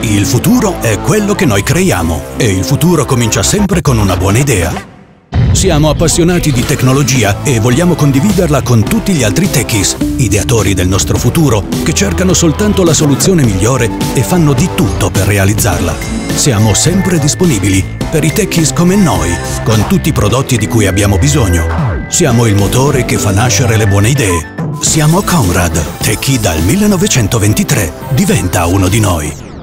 Il futuro è quello che noi creiamo e il futuro comincia sempre con una buona idea. Siamo appassionati di tecnologia e vogliamo condividerla con tutti gli altri techies, ideatori del nostro futuro, che cercano soltanto la soluzione migliore e fanno di tutto per realizzarla. Siamo sempre disponibili per i techies come noi, con tutti i prodotti di cui abbiamo bisogno. Siamo il motore che fa nascere le buone idee. Siamo Conrad, techie dal 1923. Diventa uno di noi.